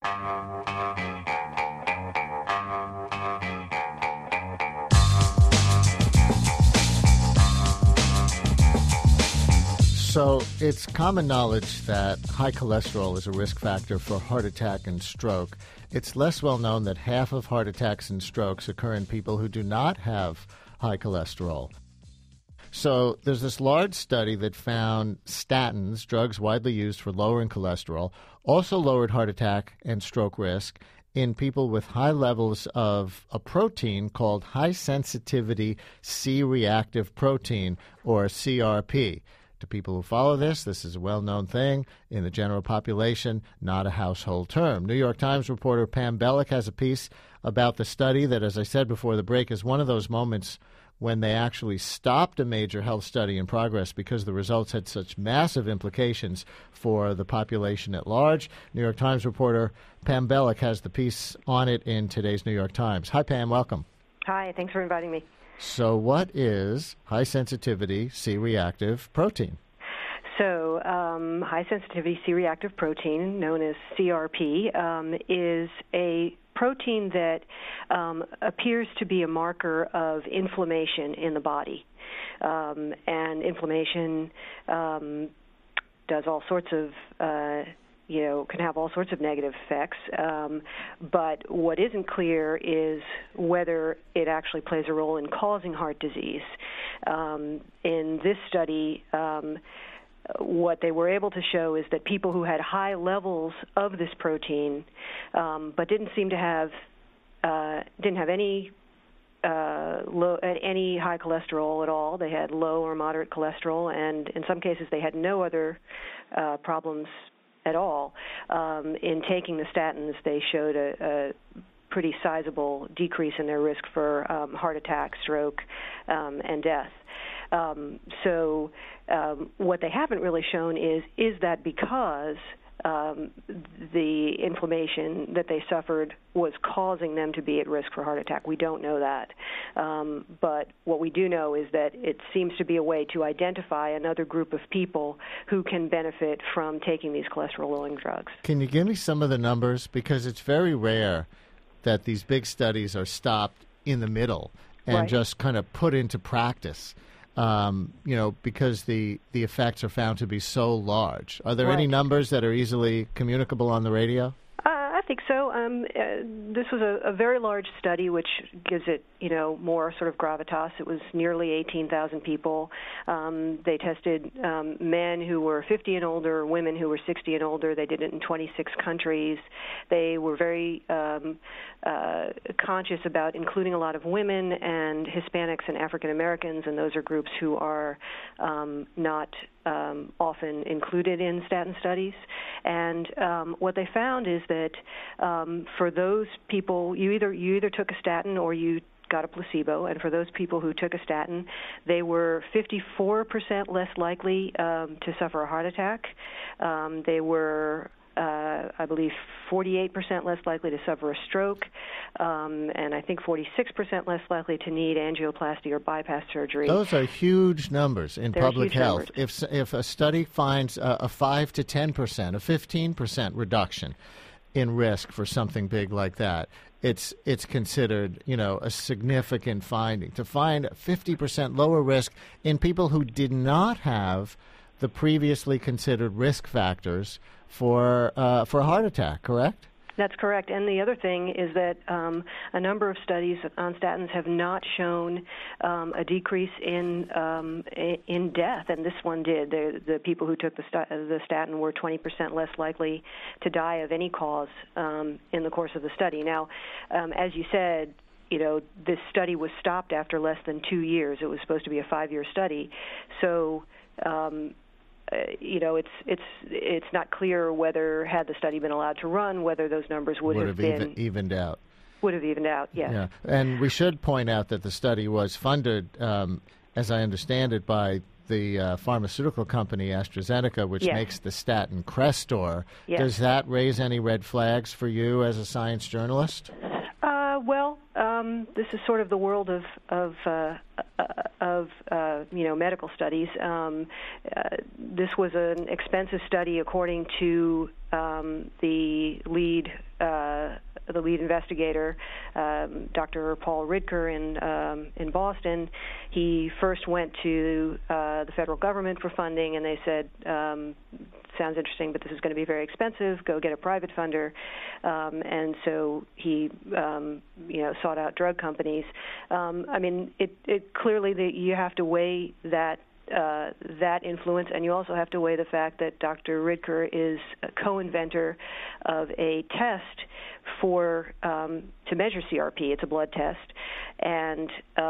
So it's common knowledge that high cholesterol is a risk factor for heart attack and stroke. It's less well known that half of heart attacks and strokes occur in people who do not have high cholesterol. So there's this large study that found statins, drugs widely used for lowering cholesterol, also lowered heart attack and stroke risk in people with high levels of a protein called high-sensitivity C-reactive protein, or CRP. To people who follow this is a well-known thing. In the general population, not a household term. New York Times reporter Pam Bellick has a piece about the study that, as I said before the break, is one of those moments when they actually stopped a major health study in progress because the results had such massive implications for the population at large. New York Times reporter Pam Bellick has the piece on it in today's New York Times. Hi, Pam. Welcome. Hi. Thanks for inviting me. So what is high-sensitivity C-reactive protein? So high-sensitivity C-reactive protein, known as CRP, is a protein that appears to be a marker of inflammation in the body. And inflammation does all sorts of can have all sorts of negative effects, but what isn't clear is whether it actually plays a role in causing heart disease. In this study, what they were able to show is that people who had high levels of this protein, but didn't have any high cholesterol at all. They had low or moderate cholesterol, and in some cases they had no other problems at all. In taking the statins, they showed a pretty sizable decrease in their risk for heart attack, stroke, and death. So what they haven't really shown is that because the inflammation that they suffered was causing them to be at risk for heart attack. We don't know that. But what we do know is that it seems to be a way to identify another group of people who can benefit from taking these cholesterol-lowering drugs. Can you give me some of the numbers? Because it's very rare that these big studies are stopped in the middle and just kind of put into practice. Because the effects are found to be so large. Are there any numbers that are easily communicable on the radio? I think so. This was a very large study, which gives it, more sort of gravitas. It was nearly 18,000 people. They tested men who were 50 and older, women who were 60 and older. They did it in 26 countries. They were very conscious about including a lot of women and Hispanics and African Americans, and those are groups who are not often included in statin studies. And what they found is that for those people, you either took a statin or you got a placebo, and for those people who took a statin, they were 54% less likely to suffer a heart attack. They were I believe 48% less likely to suffer a stroke, and I think 46% less likely to need angioplasty or bypass surgery. Those are huge numbers in public health. If a study finds a 5 to 10%, a 15% reduction in risk for something big like that, it's considered, a significant finding. To find 50% lower risk in people who did not have the previously considered risk factors for a heart attack, correct? That's correct. And the other thing is that a number of studies on statins have not shown a decrease in death, and this one did. The people who took the statin were 20% less likely to die of any cause in the course of the study. Now, as you said, this study was stopped after less than 2 years. It was supposed to be a 5-year study. So it's not clear whether, had the study been allowed to run, whether those numbers would have been evened out. Would have evened out, yes. Yeah, and we should point out that the study was funded, as I understand it, by the pharmaceutical company AstraZeneca, which makes the statin Crestor. Yes. Does that raise any red flags for you as a science journalist? This is sort of the world of medical studies. This was an expensive study, according to the lead the lead investigator, Dr. Paul Ridker in Boston, he first went to the federal government for funding, and they said, sounds interesting, but this is going to be very expensive. Go get a private funder. And so he, sought out drug companies. It clearly you have to weigh that influence, and you also have to weigh the fact that Dr. Ridker is a co-inventor of a test to measure CRP. It's a blood test, and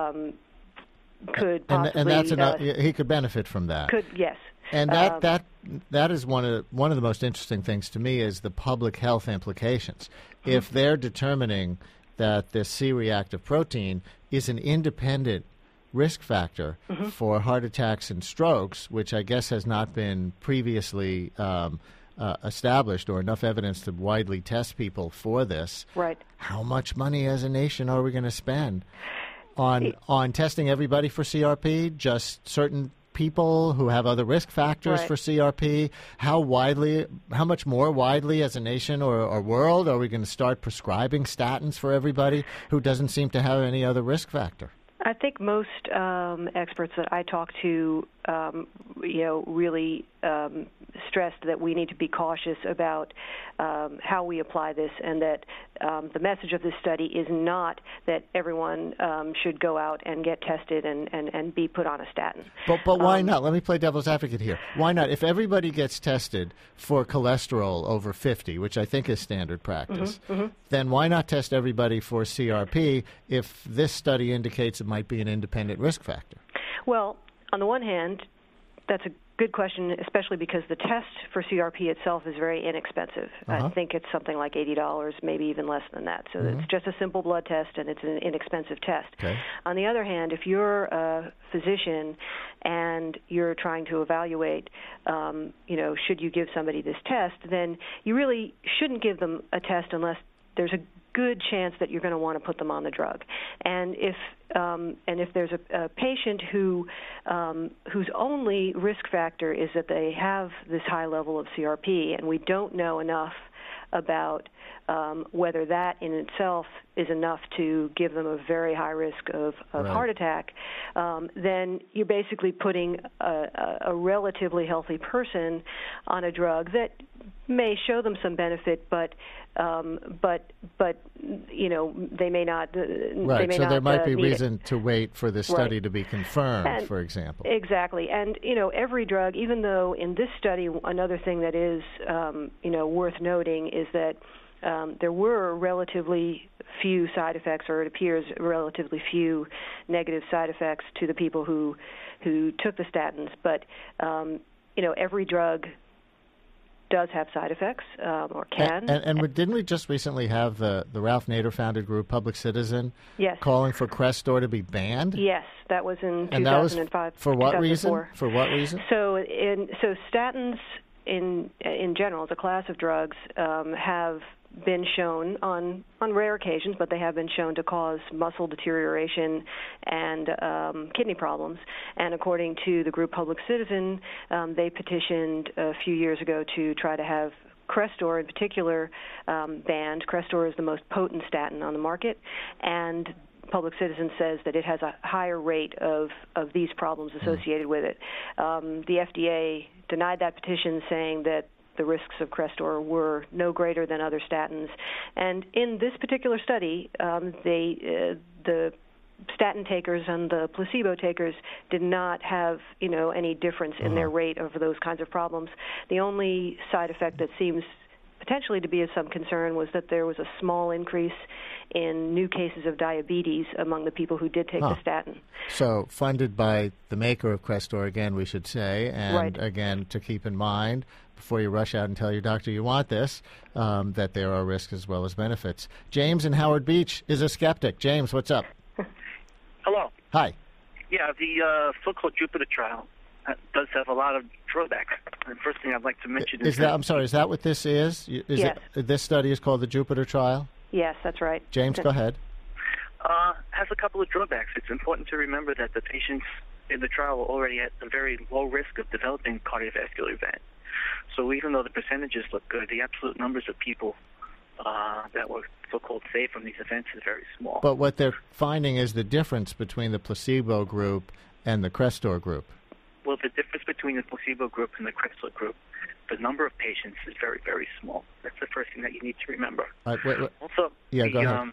could possibly he could benefit from that. Yes. And that is one of the most interesting things to me is the public health implications. Mm-hmm. If they're determining that this C-reactive protein is an independent risk factor mm-hmm. for heart attacks and strokes, which I guess has not been previously established or enough evidence to widely test people for this. Right. How much money as a nation are we going to spend on testing everybody for CRP? Just certain people who have other risk factors right. for CRP? How much more widely as a nation or world are we going to start prescribing statins for everybody who doesn't seem to have any other risk factor? I think most experts that I talk to, really stressed that we need to be cautious about how we apply this, and that the message of this study is not that everyone should go out and get tested and be put on a statin. But why not? Let me play devil's advocate here. Why not? If everybody gets tested for cholesterol over 50, which I think is standard practice, mm-hmm, mm-hmm. then why not test everybody for CRP if this study indicates it might be an independent risk factor? Well, on the one hand, that's a good question, especially because the test for CRP itself is very inexpensive. Uh-huh. I think it's something like $80, maybe even less than that. So mm-hmm. it's just a simple blood test, and it's an inexpensive test. Okay. On the other hand, if you're a physician and you're trying to evaluate, should you give somebody this test, then you really shouldn't give them a test unless there's a good chance that you're going to want to put them on the drug. And if there's a patient whose only risk factor is that they have this high level of CRP, and we don't know enough about whether that in itself is enough to give them a very high risk of right. heart attack, then you're basically putting a relatively healthy person on a drug that may show them some benefit, but they may not. Right. They may so not, there might be need reason to wait for this study right. to be confirmed, and for example. Exactly. And every drug, even though in this study, another thing that is worth noting is that there were relatively few side effects, or it appears relatively few negative side effects to the people who took the statins. But every drug does have side effects, or can. And didn't we just recently have the Ralph Nader-founded group, Public Citizen, yes. calling for Crestor to be banned? Yes, that was in 2005. And that was for what 2004. reason? For what reason? So statins in general, as a class of drugs, have been shown on rare occasions, but they have been shown to cause muscle deterioration and kidney problems. And according to the group Public Citizen, they petitioned a few years ago to try to have Crestor in particular banned. Crestor is the most potent statin on the market, and Public Citizen says that it has a higher rate of these problems associated with it. The FDA denied that petition, saying that the risks of Crestor were no greater than other statins. And in this particular study, the statin takers and the placebo takers did not have, any difference in their rate of those kinds of problems. The only side effect that seems potentially to be of some concern was that there was a small increase in new cases of diabetes among the people who did take the statin. So funded by the maker of Crestor, again, we should say, and right. again, to keep in mind, before you rush out and tell your doctor you want this, that there are risks as well as benefits. James in Howard Beach is a skeptic. James, what's up? Hello. Hi. Yeah, the so-called Jupiter trial does have a lot of drawbacks. The first thing I'd like to mention is that, I'm sorry, is that what this is? Yes. This study is called the Jupiter trial? Yes, that's right. James, go ahead. Has a couple of drawbacks. It's important to remember that the patients in the trial were already at a very low risk of developing cardiovascular event. So even though the percentages look good, the absolute numbers of people that were so-called safe from these events is very small. But what they're finding is the difference between the placebo group and the Crestor group. Well, the difference between the placebo group and the Crestor group, the number of patients is very, very small. That's the first thing that you need to remember. Wait. Also, go ahead.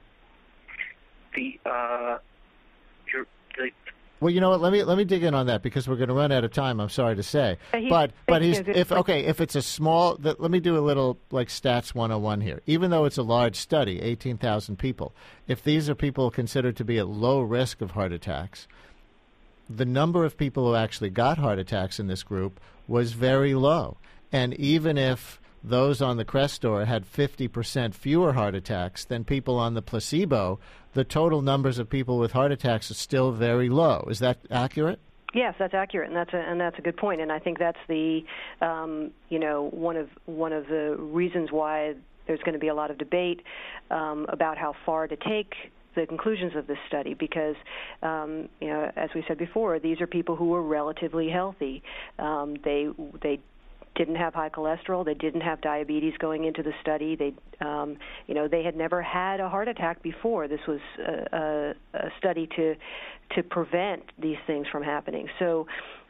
Well, you know what? Let me dig in on that because we're going to run out of time. I'm sorry to say, but if it's a small, let me do a little like stats 101 here. Even though it's a large study, 18,000 people, if these are people considered to be at low risk of heart attacks, the number of people who actually got heart attacks in this group was very low. And even if those on the Crestor had 50% fewer heart attacks than people on the placebo, the total numbers of people with heart attacks are still very low. Is that accurate? Yes, that's accurate, and that's a good point. And I think that's the one of the reasons why there's going to be a lot of debate about how far to take the conclusions of this study, because as we said before, these are people who were relatively healthy. They didn't have high cholesterol. They didn't have diabetes going into the study. They had never had a heart attack before. This was a study to prevent these things from happening. So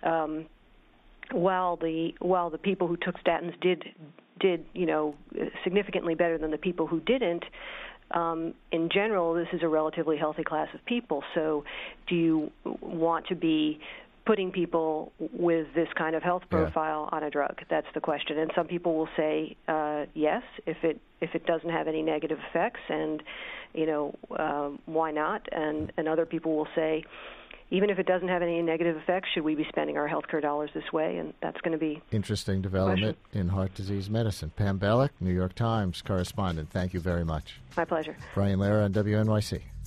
while the people who took statins did significantly better than the people who didn't, in general, this is a relatively healthy class of people. So do you want to be putting people with this kind of health profile on a drug? That's the question. And some people will say yes, if it doesn't have any negative effects, and why not? And other people will say, even if it doesn't have any negative effects, should we be spending our healthcare dollars this way? And that's going to be interesting development in heart disease medicine. Pam Bellick, New York Times correspondent. Thank you very much. My pleasure. Brian Lehrer on WNYC.